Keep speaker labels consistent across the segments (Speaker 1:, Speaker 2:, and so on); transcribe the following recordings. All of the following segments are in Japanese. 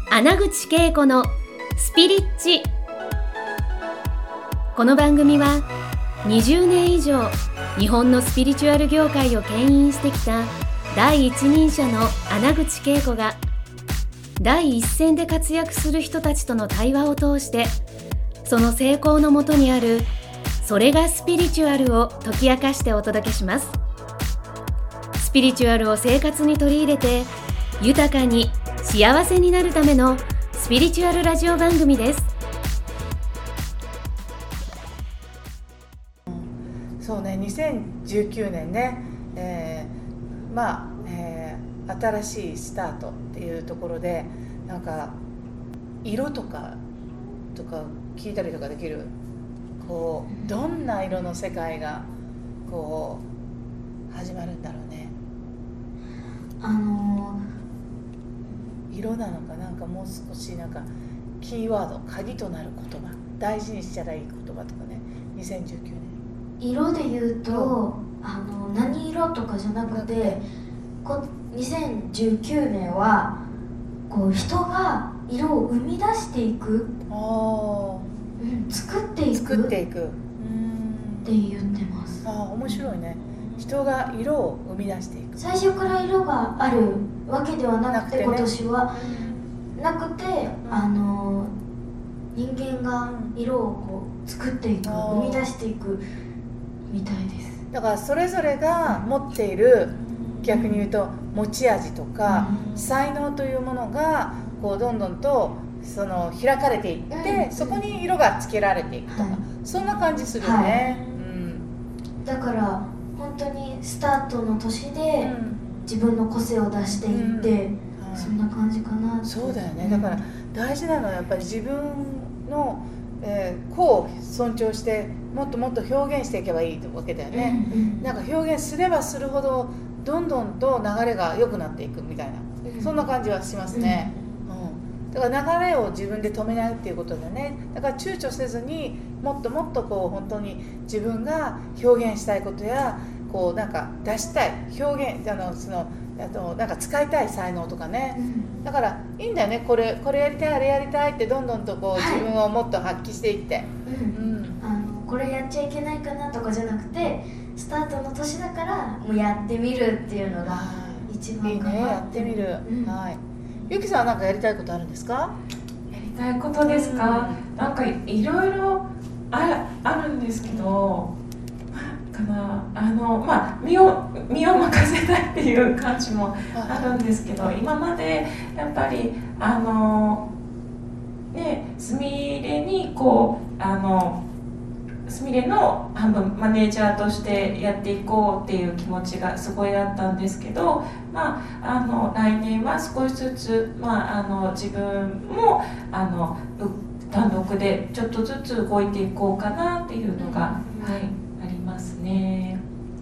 Speaker 1: 穴口恵子のスピリッチ。この番組は20年以上日本のスピリチュアル業界を牽引してきた第一人者の穴口恵子が第一線で活躍する人たちとの対話を通して、その成功のもとにあるそれがスピリチュアルを解き明かしてお届けします。スピリチュアルを生活に取り入れて豊かに幸せになるためのスピリチュアルラジオ番組です。
Speaker 2: そうね、2019年ね、新しいスタートっていうところで、なんか色とか聞いたりとかできる、こうどんな色の世界がこう始まるんだろうね。色なのか、なんかもう少しなんかキーワード、鍵となる言葉、大事にしたらいい言葉とかね。2019年
Speaker 3: 色で言うと、何色とかじゃなくて、2019年はこう人が色を生み出していく、作っていくって言ってます。
Speaker 2: 面白いね。人が色を生み出していく。
Speaker 3: 最初から色があるわけではなくて、今年はなくて、人間が色をこう作っていく、生み出していくみたいです。
Speaker 2: だからそれぞれが持っている、逆に言うと持ち味とか、才能というものがこうどんどんとその開かれていって、そこに色がつけられていくとか、そんな感じするよね。
Speaker 3: だから本当にスタートの年で自分の個性を出していって、そんな感じかな。
Speaker 2: そうだよね。だから大事なのはやっぱり自分の個を尊重してもっともっと表現していけばいいわけだよね。なんか表現すればするほどどんどんと流れが良くなっていくみたいな、そんな感じはしますね。だから流れを自分で止めないっていうことだね。だから躊躇せずにもっともっとこう本当に自分が表現したいことや、こうなんか出したい表現、なんか使いたい才能とかね、だからいいんだよね。これやりたい、あれやりたいってどんどんとこう自分をもっと発揮していって、
Speaker 3: これやっちゃいけないかなとかじゃなくて、スタートの年だからもうやってみるっていうのが一番かな。
Speaker 2: いいね、やってみる。ゆきさんは何かやりたいことあるんですか？
Speaker 4: やりたいことですか？なんかいろいろあるんですけど、身を任せたいっていう感じもあるんですけど、今までやっぱりすみれにこうすみれのマネージャーとしてやっていこうっていう気持ちがすごいあったんですけど、来年は少しずつ、自分も単独でちょっとずつ動いていこうかなっていうのが、ありますね。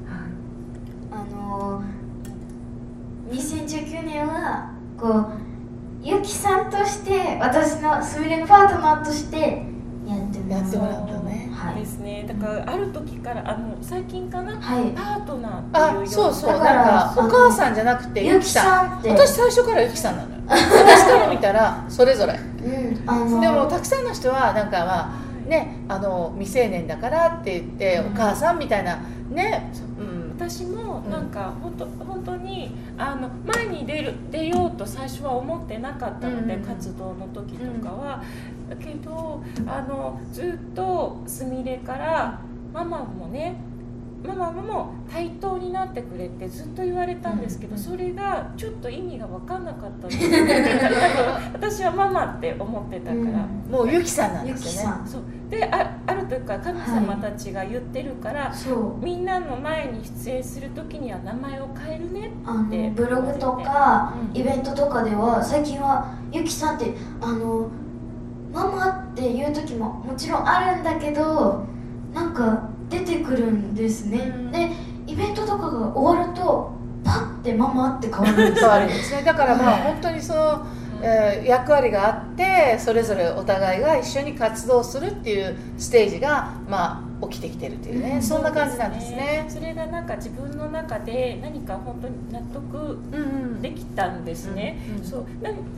Speaker 3: 2019年はこうゆきさんとして私のすみれのパートナーとしてやってもらったね。
Speaker 4: ですね。だからある時から最近かな、パートナーっていうような。
Speaker 2: そうなんかお母さんじゃなくてゆきさん。私最初からゆきさんなのよ。私から見たらそれぞれ。でもたくさんの人はなんか未成年だからって言ってお母さんみたいなね。
Speaker 4: 私もなんか本当に前に出ようと最初は思ってなかったので、活動の時とかは。だけどずっとすみれからママも対等になってくれってずっと言われたんですけど、それがちょっと意味が分かんなかったんです私はママって思ってたから、
Speaker 2: もうゆきさんなんですよね。
Speaker 4: そうで、ある時から神様たちが言ってるから、みんなの前に出演する時には名前を変えるねって
Speaker 3: ブログとか、イベントとかでは最近はゆきさんってママっていう時ももちろんあるんだけど、なんか出てくるんですね。でイベントとかが終わるとパッてママって変わるんです
Speaker 2: ね。だから本当にその、役割があって、それぞれお互いが一緒に活動するっていうステージが起きてきてるというね、そんな感じなんですね。
Speaker 4: それがなんか自分の中で何か本当に納得できたんですね。そう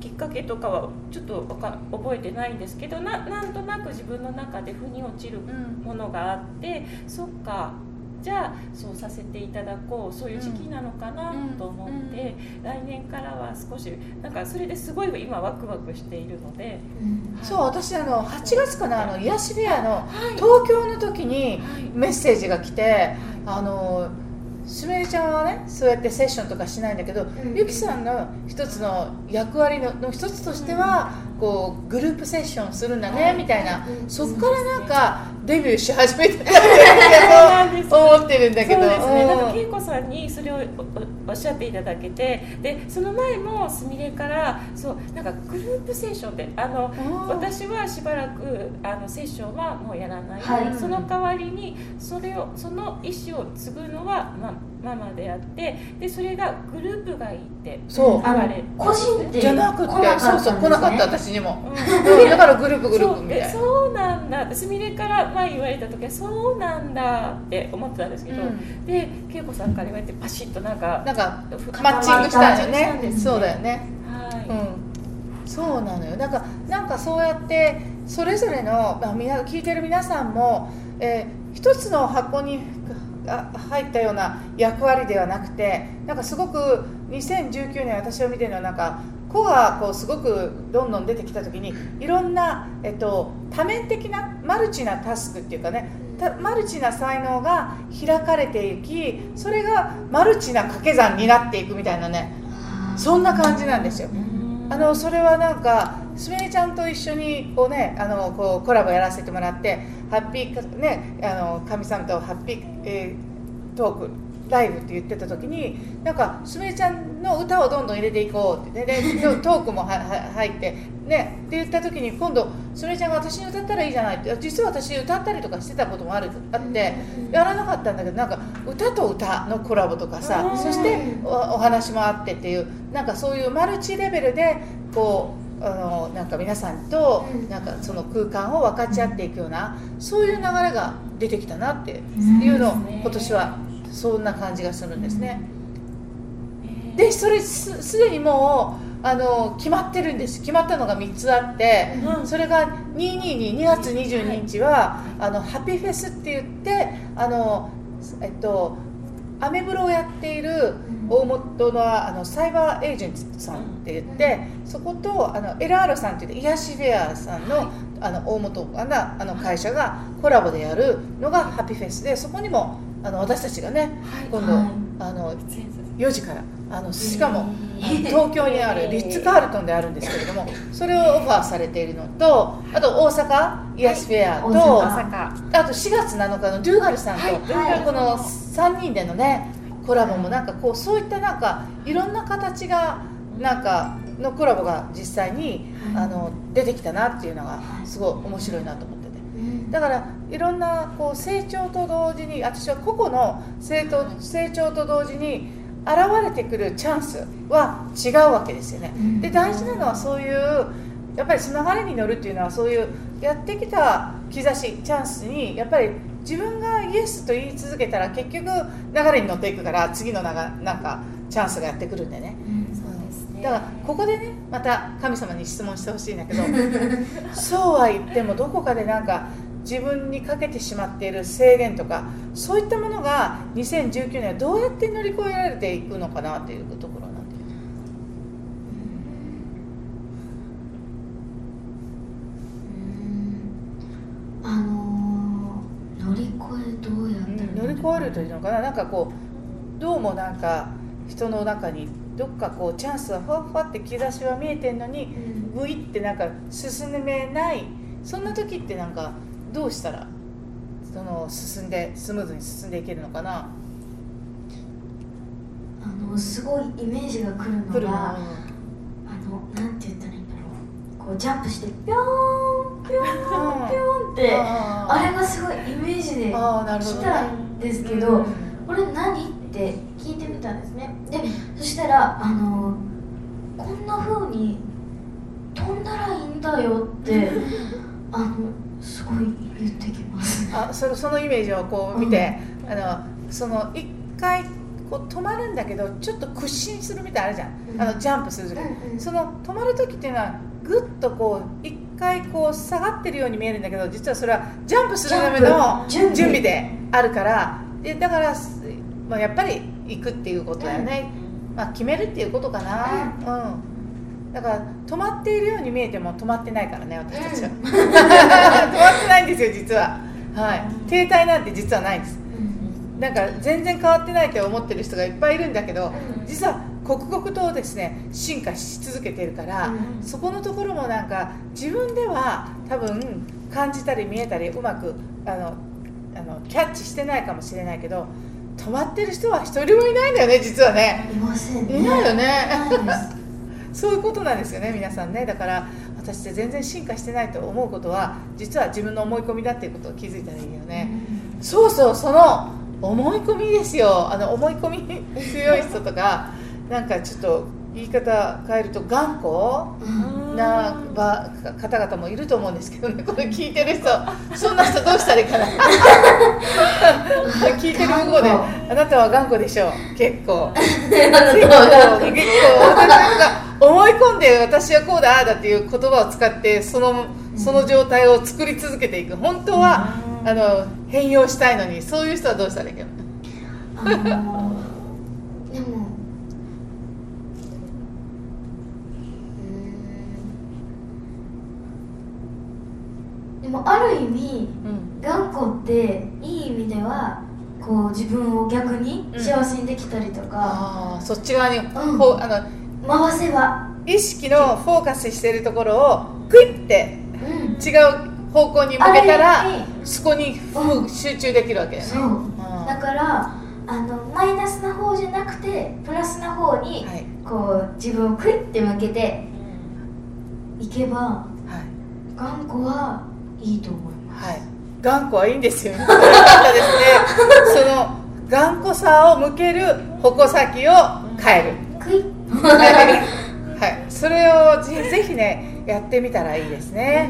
Speaker 4: きっかけとかはちょっと覚えてないんですけど、なんとなく自分の中で腑に落ちるものがあって、そっかじゃあそうさせていただこう、そういう時期なのかなと思って、来年からは少しなんかそれですごい今ワクワクしているので、
Speaker 2: そう、私8月かな、癒し部屋の東京の時にメッセージが来て、すみれちゃんはねそうやってセッションとかしないんだけど、ゆきさんの一つの役割の一つとしてはこうグループセッションするんだねみたいな、そっからなんかデビューし始めたと思ってるんだけど、
Speaker 4: そうですね、なんか恵子さんにそれをおっしゃっていただけて、でその前もすみれからそうなんかグループセッションで私はしばらくセッションはもうやらない、その代わりにその意思を継ぐのはママであって、でそれがグループがいいって言われて、
Speaker 3: 個人って
Speaker 2: じゃなくて、そうそう来なかった私にも、だからグループみたいな。
Speaker 4: そうなんだ、すみれから前言われた時はそうなんだって思ってたんですけど、で恵子さんから言われてパシッとなんか
Speaker 2: マッチングしたんよね。そうだよね。
Speaker 4: はい、
Speaker 2: そうなのよ。なんかそうやってそれぞれの聞いてる皆さんも、一つの箱に入ったような役割ではなくて、なんかすごく2019年私を見てるのはなんか子がこうすごくどんどん出てきた時にいろんな、多面的なマルチなタスクっていうかね、マルチな才能が開かれていき、それがマルチな掛け算になっていくみたいなね、そんな感じなんですよ。それはなんかすみれちゃんと一緒にこうねこうコラボやらせてもらって、ハッピーね神様とハッピー、トークライブって言ってた時に、なんかすみれちゃんの歌をどんどん入れていこうって、でトークも入ってねって言った時に、今度すみれちゃんが私に歌ったらいいじゃないって、実は私歌ったりとかしてたこともあってやらなかったんだけど、なんか歌と歌のコラボとかさ、そしてお話もあってっていう、なんかそういうマルチレベルでこうなんか皆さんとなんかその空間を分かち合っていくような、そういう流れが出てきたなっていうのを今年はそんな感じがするんですね。でそれすでにもう決まってるんです。決まったのが3つあって、それが2月22日はハピフェスって言ってアメブロをやっている大元のサイバーエージェントさんって言って、そことLR さんって言って癒しフェアさんの、大元な会社がコラボでやるのがハピフェスで、そこにも私たちがね、今度4時からしかも東京にあるリッツ・カールトンであるんですけれども、それをオファーされているのと、あと大阪癒しフェアと、あと4月7日のドゥーガルさんと、この3人でのねコラボもなんかこう、そういったなんかいろんな形がなんかのコラボが実際に出てきたなっていうのがすごい面白いなと思って。だからいろんなこう成長と同時に、私は個々の成長と同時に現れてくるチャンスは違うわけですよね。で大事なのはそういうやっぱりその流れに乗るっていうのは、そういうやってきた兆しチャンスにやっぱり自分がイエスと言い続けたら結局流れに乗っていくから、次のなんかチャンスがやってくるんでね。だからここでねまた神様に質問してほしいんだけどそうは言ってもどこかでなんか自分にかけてしまっている制限とか、そういったものが2019年はどうやって乗り越えられていくのかなというところなんで、
Speaker 3: 乗り越えどうやったら
Speaker 2: 乗り越えるというのかな、なんかこうどうもなんか人の中にどっかこうチャンスはふわふわって兆しは見えてるのに、グイってなんか進めない、そんな時ってなんかどうしたらスムーズに進んでいけるのかな。
Speaker 3: すごいイメージが来るのが、なんて言ったらいいんだろう、こうジャンプしてピョーンピョーンピョーンって、あれがすごいイメージで来たんですけど、これ何って聞いてみたんですね。でそしたらこんな風に飛んだらいいんだよってすごい言ってきます。
Speaker 2: そのイメージをこう見て、その一回こう止まるんだけどちょっと屈伸するみたいなのあるじゃん、ジャンプする時、その止まる時っていうのはぐっとこう一回こう下がってるように見えるんだけど、実はそれはジャンプするための準備であるから、だから、やっぱり行くっていうことだよね、決めるっていうことかな、だから止まっているように見えても止まってないからね、私たちは、止まってないんですよ実は、停滞なんて実はないんです。なんか全然変わってないと思ってる人がいっぱいいるんだけど、実は刻々とですね進化し続けているから、そこのところもなんか自分では多分感じたり見えたりうまくキャッチしてないかもしれないけど、止まってる人は一人もいないんだよね実はね。
Speaker 3: いませんね。
Speaker 2: いないよねそういうことなんですよね皆さんね。だから私って全然進化してないと思うことは実は自分の思い込みだっていうことを気づいたらいいよね、そうそう、その思い込みですよ。思い込み強い人とかなんかちょっと言い方変えると頑固な方々もいると思うんですけどね、これ聞いてる人そんな人どうしたらいいかな聞いてる向こうであなたは頑固でしょう、結構私が思い込んで私はこうだああだっていう言葉を使ってその状態を作り続けていく。本当は変容したいのに、そういう人はどうしたらいいかな。
Speaker 3: でもある意味、頑固っていい意味ではこう自分を逆に幸せにできたりとか、
Speaker 2: そっち側に、
Speaker 3: 回せば
Speaker 2: 意識のフォーカスしているところをクイッて違う方向に向けたら、そこに集中できるわけだよね。
Speaker 3: だからマイナスな方じゃなくてプラスな方に、こう自分をクイッて向けていけば、頑固はいいと思います。
Speaker 2: 頑固はいいんですよ。よかったですね。その頑固さを向ける矛先を変える。
Speaker 3: クイッ
Speaker 2: それをぜひねやってみたらいいですね。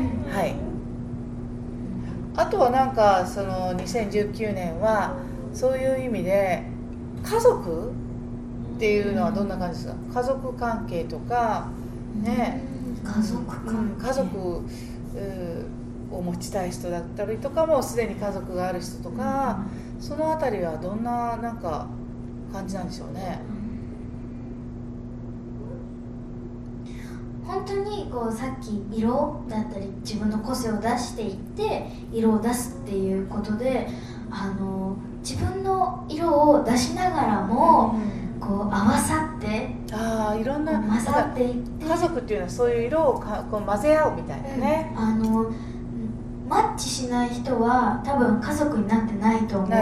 Speaker 2: あとはなんかその2019年はそういう意味で家族っていうのはどんな感じですか？家族関係とかね、
Speaker 3: 家族
Speaker 2: を持ちたい人だったりとか、もうすでに家族がある人とか、そのあたりはどんななんか感じなんでしょうね。
Speaker 3: 本当にこうさっき色だったり自分の個性を出していって色を出すっていうことで、自分の色を出しながらも、こう合わさって
Speaker 2: いろんな
Speaker 3: 混ざっていって、
Speaker 2: 家族っていうのはそういう色をこう混ぜ合うみたいなね、
Speaker 3: マッチしない人は多分家族になってないと思うから、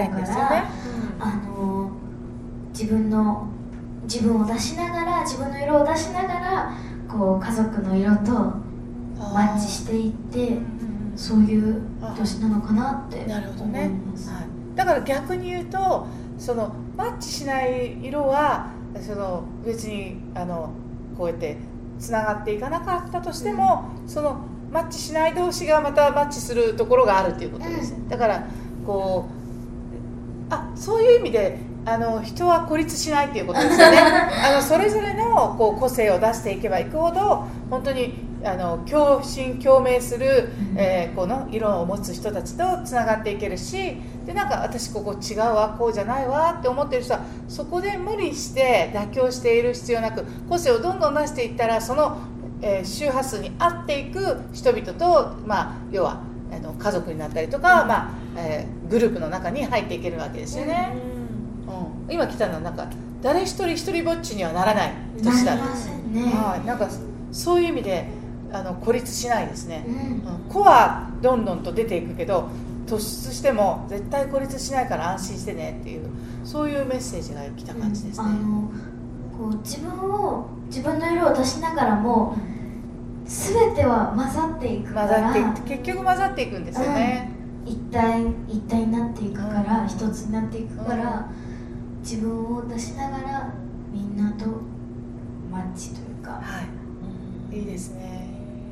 Speaker 3: 自分を出しながら自分の色を出しながらこう家族の色とマッチしていって、そういう年なのかなって思います。
Speaker 2: だから逆に言うと、そのマッチしない色はその別にこうやってつながっていかなかったとしても、そのマッチしない同士がまたマッチするところがあるっていうことですね。だからこうそういう意味で人は孤立しないっていうことですよね。それぞれのこう個性を出していけばいくほど本当に共振共鳴する、この色を持つ人たちとつながっていけるし、でなんか私ここ違うわこうじゃないわって思ってる人はそこで無理して妥協している必要なく、個性をどんどん出していったらその、周波数に合っていく人々と、要は家族になったりとか、グループの中に入っていけるわけですよね。今来たのはなんか誰一人ぼっちにはならない年だ。なんかそういう意味で孤立しないですね。子はどんどんと出ていくけど突出しても絶対孤立しないから安心してねっていう、そういうメッセージが来た感じですね。
Speaker 3: こう自分の色を出しながらも、全ては混ざっていくから、
Speaker 2: 結局混ざっていくんですよね。
Speaker 3: 一体になっていくから、一つになっていくから、自分を出しながらみんなとマッチというか、
Speaker 2: いいですね。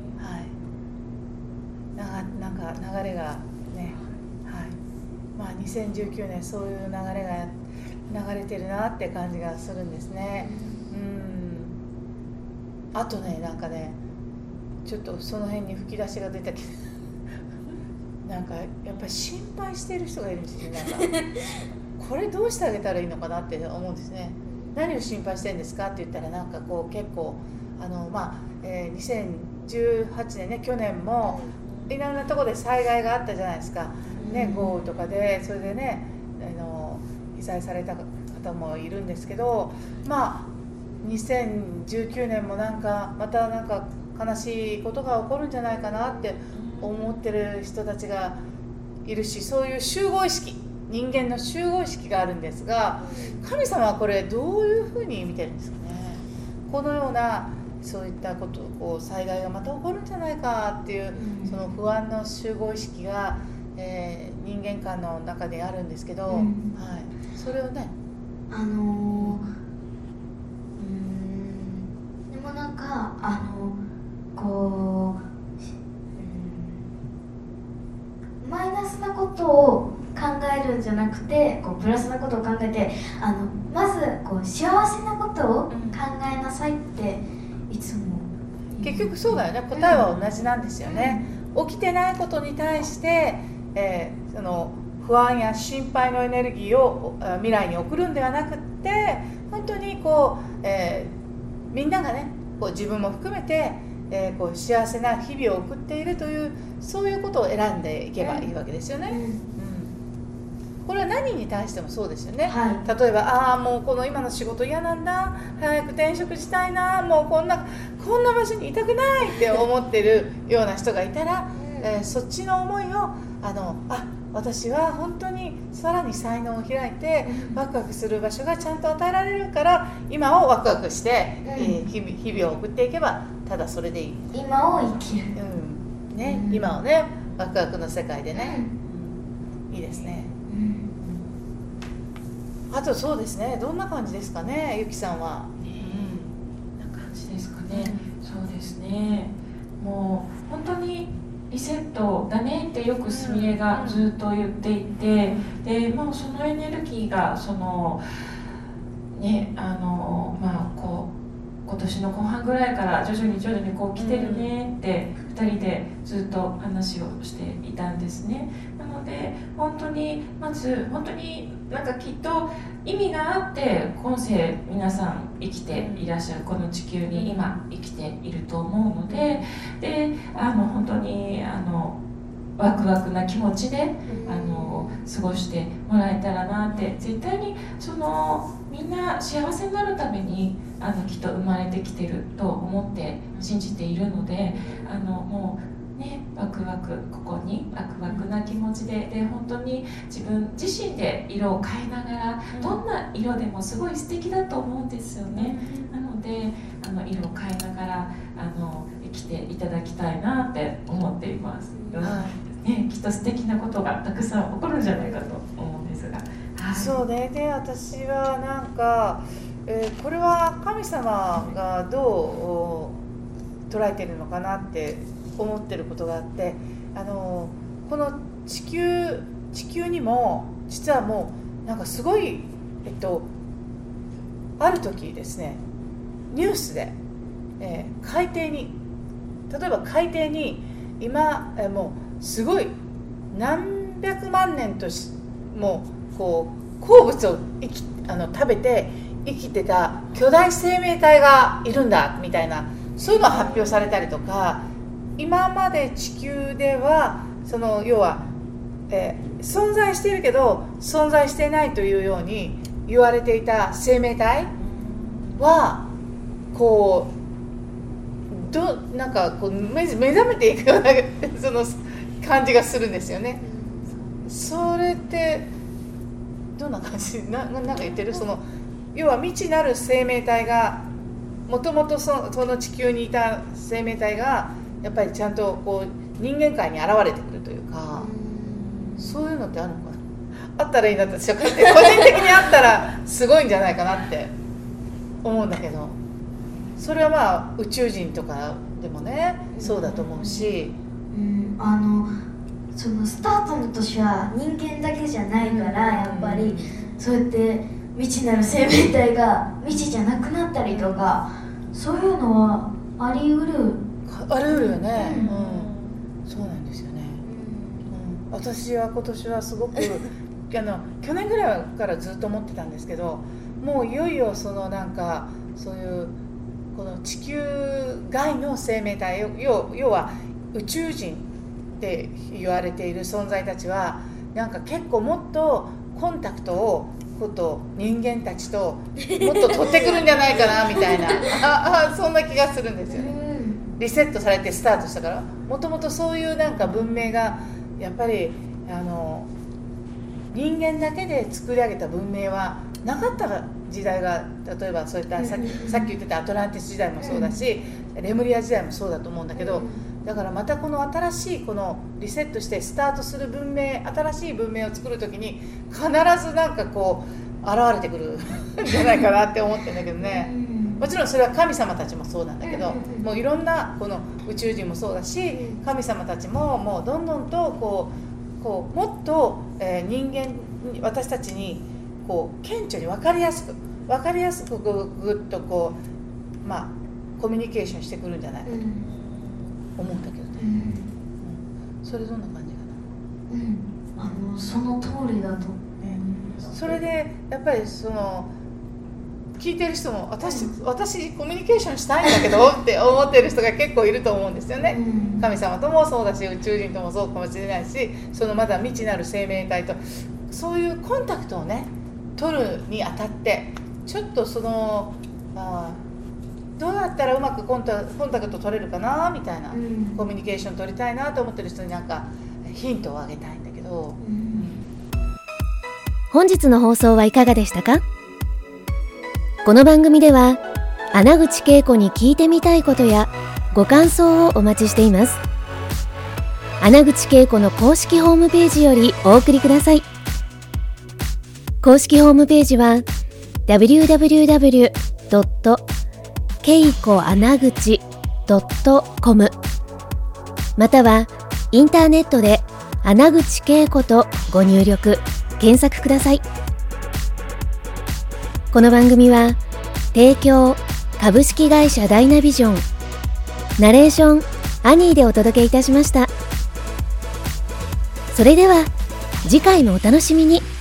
Speaker 2: なんか流れがね、2019年そういう流れが流れてるなって感じがするんですね。あとね、なんかね、ちょっとその辺に吹き出しが出たけどなんかやっぱり心配している人がいるんですよ。なんかこれどうしてあげたらいいのかなって思うんですね。何を心配してるんですかって言ったら、なんかこう結構2018年ね、去年もいろんなところで災害があったじゃないですか、ね、豪雨とかで、それでね被災された方もいるんですけど、2019年もなんかまたなんか悲しいことが起こるんじゃないかなって思ってる人たちがいるし、そういう集合意識、人間の集合意識があるんですが、神様はこれどういうふうに見てるんですかね。このようなそういったこと、こう災害がまた起こるんじゃないかっていうその不安の集合意識が、人間間の中にあるんですけど、はい、それをね、
Speaker 3: でもなんかこうマイナスなことを考えるんじゃなくて、こうプラスなことを考えて、まずこう幸せなことを考えなさいっていつも
Speaker 2: 結局そうだよね。答えは同じなんですよね。起きてないことに対して、その不安や心配のエネルギーを未来に送るんではなくって、本当にこう、みんながね、こう自分も含めて、こう幸せな日々を送っているという、そういうことを選んでいけばいいわけですよね。これは何に対してもそうですよね。例えば、もうこの今の仕事嫌なんだ、早く転職したいな、もうこんな場所にいたくないって思ってるような人がいたら、そっちの思いを私は本当にさらに才能を開いてワクワクする場所がちゃんと与えられるから、今をワクワクして、日々を送っていけばただそれでいい。
Speaker 3: 今を生きる、
Speaker 2: 今をね、ワクワクの世界でね、いいですね。あとそうですね、どんな感じですかね、ゆきさんは。
Speaker 4: な感じですかね。そうですね、もう本当にリセットだねってよくすみれがずっと言っていて、でもうそのエネルギーがそのね、こう今年の後半ぐらいから徐々にこう来てるねって2人でずっと話をしていたんですね。なので本当にまず本当になんかきっと意味があって今世皆さん生きていらっしゃる、この地球に今生きていると思うので、本当にワクワクな気持ちで過ごしてもらえたらなって、絶対にみんな幸せになるためにきっと生まれてきてると思って信じているので、もうね、ワクワク、ここにワクワクな気持ちで、本当に自分自身で色を変えながら、どんな色でもすごい素敵だと思うんですよね。なので色を変えながら生きていただきたいなって思っています。きっと素敵なことがたくさん起こるんじゃないかと思うんですが、
Speaker 2: そうね。で、私はなんか、これは神様がどう捉えているのかなって思ってることがあって、この地球にも実はもうなんかすごい、ある時ですね、ニュースで、海底に、例えば海底に今もうすごい何百万年ともうこう鉱物を食べて生きてた巨大生命体がいるんだみたいな、そういうのが発表されたりとか、今まで地球では要は、存在しているけど存在していないというように言われていた生命体はこうなんかこう目覚めていくようなその感じがするんですよね。それってどんな感じなんか言ってる？要は未知なる生命体が、もともとその地球にいた生命体がやっぱりちゃんとこう人間界に現れてくるというか、そういうのってあるのかな。あったらいいなって、個人的にあったらすごいんじゃないかなって思うんだけど、それは宇宙人とかでもね、そうだと思うし、
Speaker 3: そのスタートの年は人間だけじゃないから、やっぱりそうやって未知なる生命体が未知じゃなくなったりとか、そういうのはあり得る。
Speaker 2: あり得るよね、そうなんですよね、私は今年はすごく去年ぐらいからずっと思ってたんですけど、もういよいよそのなんかそういうこの地球外の生命体、要は宇宙人って言われている存在たちはなんか結構もっとコンタクトを人間たちともっと取ってくるんじゃないかなみたいなそんな気がするんですよね。リセットされてスタートしたから、もともとそういうなんか文明がやっぱり人間だけで作り上げた文明はなかった時代が、例えばそういったさっき言ってたアトランティス時代もそうだし、レムリア時代もそうだと思うんだけど、だからまたこの新しいこのリセットしてスタートする文明、新しい文明を作るときに必ずなんかこう現れてくるんじゃないかなって思ってるんだけどね。もちろんそれは神様たちもそうなんだけど、もういろんなこの宇宙人もそうだし、神様たちももうどんどんとこうもっと、人間私たちにこう顕著に分かりやすくぐっとこうコミュニケーションしてくるんじゃないかと思うんだけどね、それどんな感じかな。
Speaker 3: その通りだと、
Speaker 2: それでやっぱりその聞いてる人も私コミュニケーションしたいんだけどって思ってる人が結構いると思うんですよね、神様ともそうだし宇宙人ともそうかもしれないし、そのまだ未知なる生命体とそういうコンタクトをね取るにあたって、ちょっとそのどうやったらうまくコンタクト取れるかなみたいな、コミュニケーション取りたいなと思ってる人になんかヒントをあげたいんだけど、
Speaker 1: 本日の放送はいかがでしたか？この番組では穴口恵子に聞いてみたいことやご感想をお待ちしています。穴口恵子の公式ホームページよりお送りください。公式ホームページは www.keikoanaguchi.com またはインターネットで穴口恵子とご入力検索ください。この番組は提供株式会社ダイナビジョン、ナレーションアニーでお届けいたしました。それでは次回もお楽しみに。